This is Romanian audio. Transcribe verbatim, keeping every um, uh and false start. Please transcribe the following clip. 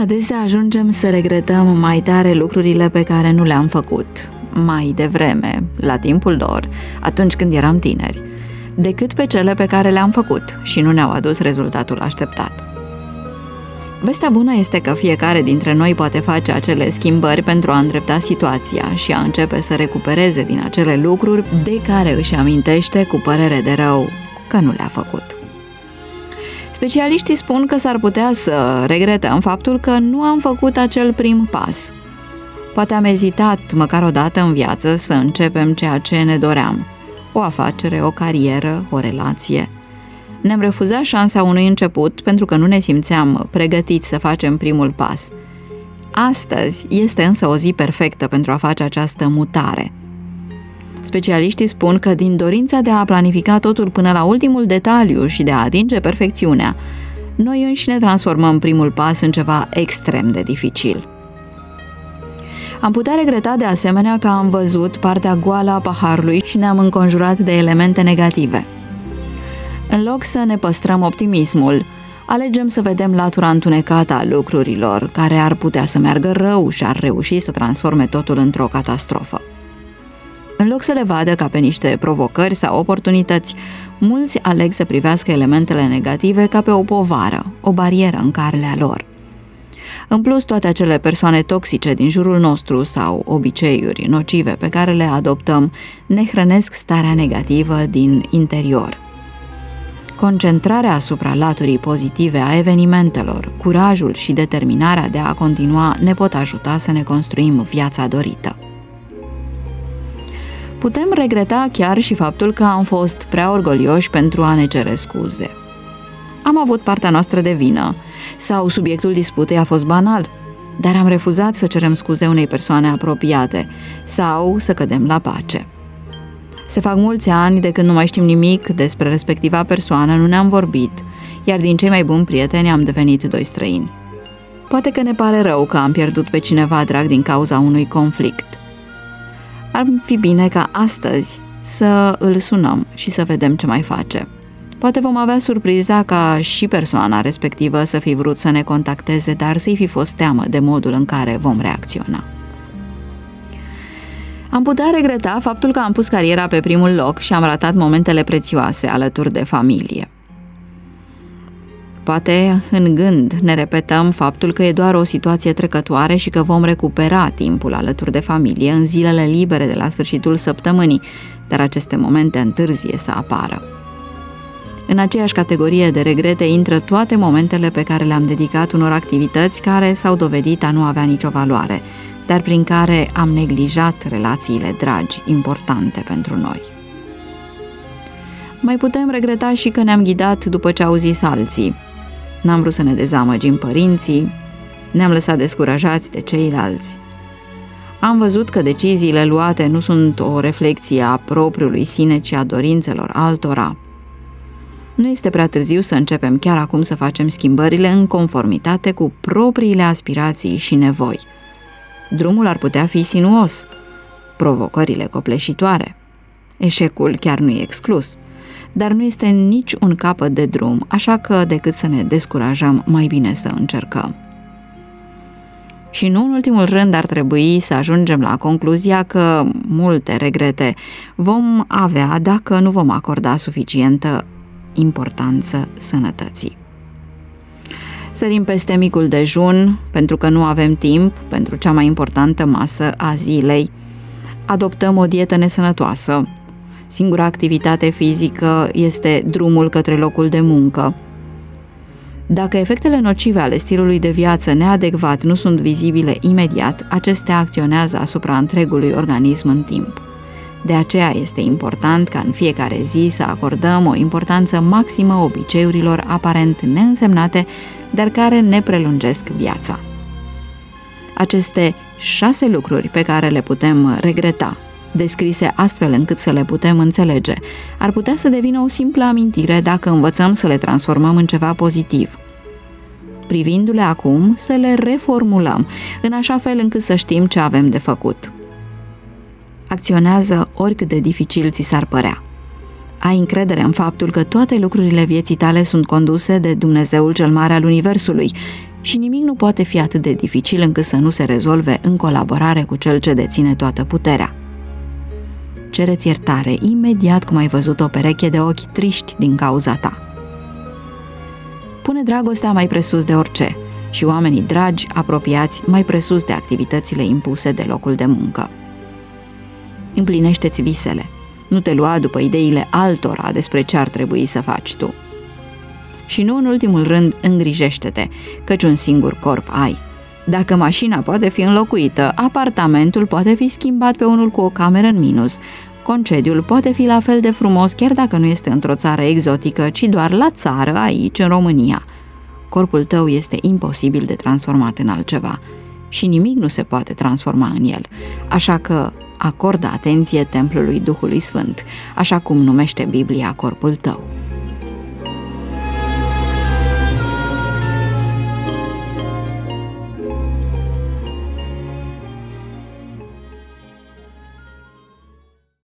Adesea ajungem să regretăm mai tare lucrurile pe care nu le-am făcut mai devreme, la timpul lor, atunci când eram tineri, decât pe cele pe care le-am făcut și nu ne-au adus rezultatul așteptat. Vestea bună este că fiecare dintre noi poate face acele schimbări pentru a îndrepta situația și a începe să recupereze din acele lucruri de care își amintește cu părere de rău că nu le-a făcut. Specialiștii spun că s-ar putea să regretăm faptul că nu am făcut acel prim pas. Poate am ezitat măcar o dată în viață să începem ceea ce ne doream, o afacere, o carieră, o relație. Ne-am refuzat șansa unui început pentru că nu ne simțeam pregătiți să facem primul pas. Astăzi este însă o zi perfectă pentru a face această mutare. Specialiștii spun că din dorința de a planifica totul până la ultimul detaliu și de a atinge perfecțiunea, noi înșine transformăm primul pas în ceva extrem de dificil. Am putea regreta de asemenea că am văzut partea goală a paharului și ne-am înconjurat de elemente negative. În loc să ne păstrăm optimismul, alegem să vedem latura întunecată a lucrurilor, care ar putea să meargă rău și ar reuși să transforme totul într-o catastrofă. În loc să le vadă ca pe niște provocări sau oportunități, mulți aleg să privească elementele negative ca pe o povară, o barieră în calea lor. În plus, toate acele persoane toxice din jurul nostru sau obiceiuri nocive pe care le adoptăm ne hrănesc starea negativă din interior. Concentrarea asupra laturii pozitive a evenimentelor, curajul și determinarea de a continua ne pot ajuta să ne construim viața dorită. Putem regreta chiar și faptul că am fost prea orgolioși pentru a ne cere scuze. Am avut partea noastră de vină sau subiectul disputei a fost banal, dar am refuzat să cerem scuze unei persoane apropiate sau să cădem la pace. Se fac mulți ani de când nu mai știm nimic despre respectiva persoană, nu ne-am vorbit, iar din cei mai buni prieteni am devenit doi străini. Poate că ne pare rău că am pierdut pe cineva drag din cauza unui conflict. Ar fi bine ca astăzi să îl sunăm și să vedem ce mai face. Poate vom avea surpriza ca și persoana respectivă să fi vrut să ne contacteze, dar să-i fi fost teamă de modul în care vom reacționa. Am putea regreta faptul că am pus cariera pe primul loc și am ratat momentele prețioase alături de familie. Poate în gând ne repetăm faptul că e doar o situație trecătoare și că vom recupera timpul alături de familie în zilele libere de la sfârșitul săptămânii, dar aceste momente întârzie să apară. În aceeași categorie de regrete intră toate momentele pe care le-am dedicat unor activități care s-au dovedit a nu avea nicio valoare, dar prin care am neglijat relațiile dragi, importante pentru noi. Mai putem regreta și că ne-am ghidat după ce au zis alții. N-am vrut să ne dezamăgim părinții, ne-am lăsat descurajați de ceilalți. Am văzut că deciziile luate nu sunt o reflecție a propriului sine, ci a dorințelor altora. Nu este prea târziu să începem chiar acum să facem schimbările în conformitate cu propriile aspirații și nevoi. Drumul ar putea fi sinuos, provocările copleșitoare. Eșecul chiar nu e exclus, dar nu este nici un capăt de drum, așa că decât să ne descurajăm, mai bine să încercăm. Și nu în ultimul rând ar trebui să ajungem la concluzia că multe regrete vom avea dacă nu vom acorda suficientă importanță sănătății. Sărim peste micul dejun pentru că nu avem timp pentru cea mai importantă masă a zilei. Adoptăm o dietă nesănătoasă. Singura activitate fizică este drumul către locul de muncă. Dacă efectele nocive ale stilului de viață neadecvat nu sunt vizibile imediat, acestea acționează asupra întregului organism în timp. De aceea este important ca în fiecare zi să acordăm o importanță maximă obiceiurilor aparent neînsemnate, dar care ne prelungesc viața. Aceste șase lucruri pe care le putem regreta, descrise astfel încât să le putem înțelege, ar putea să devină o simplă amintire dacă învățăm să le transformăm în ceva pozitiv. Privindu-le acum, să le reformulăm, în așa fel încât să știm ce avem de făcut. Acționează oricât de dificil ți s-ar părea. Ai încredere în faptul că toate lucrurile vieții tale sunt conduse de Dumnezeul cel mare al Universului Și nimic nu poate fi atât de dificil încât să nu se rezolve în colaborare cu cel ce deține toată puterea. Cereți iertare imediat cum ai văzut o pereche de ochi triști din cauza ta. Pune dragostea mai presus de orice și oamenii dragi, apropiați, mai presus de activitățile impuse de locul de muncă. Împlinește-ți visele. Nu te lua după ideile altora despre ce ar trebui să faci tu. Și nu în ultimul rând, îngrijește-te, căci un singur corp ai. Dacă mașina poate fi înlocuită, apartamentul poate fi schimbat pe unul cu o cameră în minus, concediul poate fi la fel de frumos chiar dacă nu este într-o țară exotică, ci doar la țară, aici, în România. Corpul tău este imposibil de transformat în altceva și nimic nu se poate transforma în el, așa că acordă atenție templului Duhului Sfânt, așa cum numește Biblia corpul tău.